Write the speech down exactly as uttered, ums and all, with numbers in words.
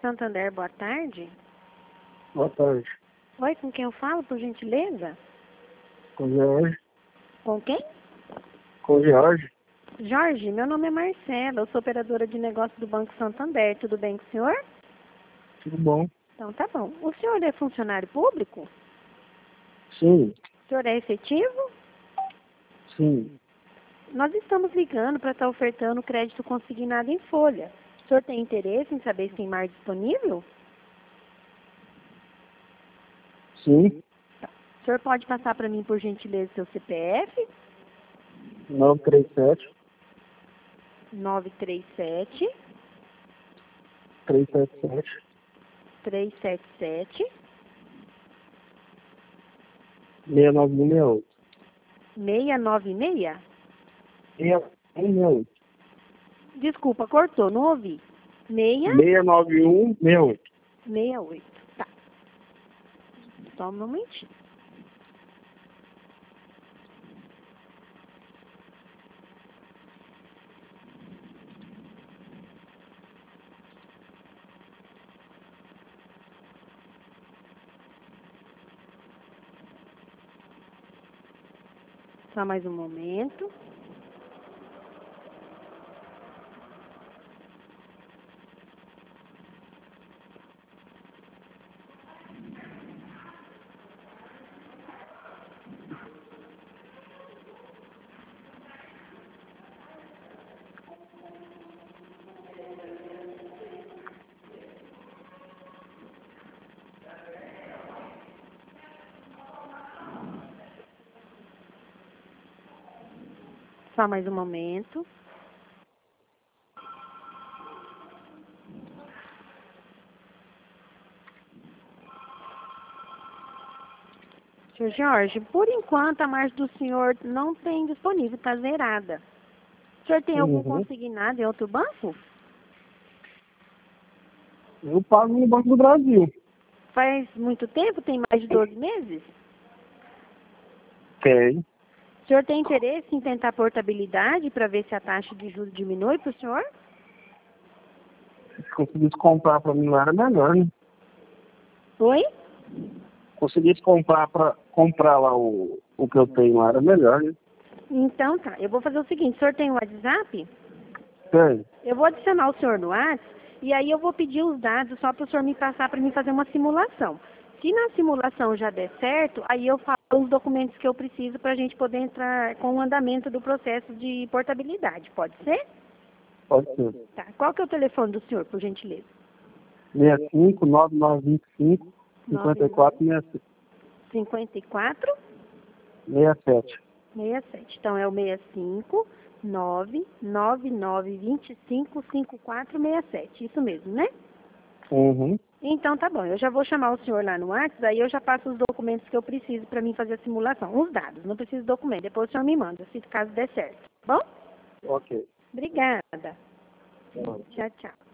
Santander, boa tarde. Boa tarde. Oi, com quem eu falo, por gentileza? Com o Jorge. Com quem? Com o Jorge. Jorge, meu nome é Marcela, eu sou operadora de negócio do Banco Santander. Tudo bem com o senhor? Tudo bom? Então tá bom. O senhor é funcionário público? Sim. O senhor é efetivo? Sim. Nós estamos ligando para estar ofertando crédito consignado em folha. O senhor tem interesse em saber se tem mar disponível? Sim. O senhor pode passar para mim, por gentileza, seu C P F? nove três sete, nove três sete, três sete sete, três sete sete, seis nove um seis oito. seis nove seis? seis um seis oito. Desculpa, cortou, não ouvi. seis seis nove um seis oito. seis oito. Tá. Só um momentinho. Só mais um momento. Só mais um momento. Senhor Jorge, por enquanto a margem do senhor não tem disponível, está zerada. O senhor tem algum Uhum. consignado em outro banco? Eu pago no Banco do Brasil. Faz muito tempo? Tem mais de doze meses? Tem. O senhor tem interesse em tentar portabilidade para ver se a taxa de juros diminui para o senhor? Se conseguisse comprar para mim lá era melhor, né? Oi? Conseguisse comprar para comprar lá o, o que eu tenho lá era melhor, né? Então tá, eu vou fazer o seguinte, o senhor tem o WhatsApp? Tem. Eu vou adicionar o senhor no WhatsApp e aí eu vou pedir os dados só para o senhor me passar para mim fazer uma simulação. Se na simulação já der certo, aí eu falo os documentos que eu preciso para a gente poder entrar com o andamento do processo de portabilidade. Pode ser? Pode ser. Tá. Qual que é o telefone do senhor, por gentileza? seis cinco, nove nove cinco, cinquenta e quatro, cinquenta e quatro, sessenta e sete. sessenta e sete. Então é o seis cinco, nove nove nove, dois cinco, cinco quatro seis sete. Isso mesmo, né? Uhum. Então tá bom, eu já vou chamar o senhor lá no WhatsApp, aí eu já passo os documentos que eu preciso para mim fazer a simulação. Os dados, não preciso de documento, depois o senhor me manda, se caso der certo. Tá bom? Ok. Obrigada. Tá bom. Tchau, tchau.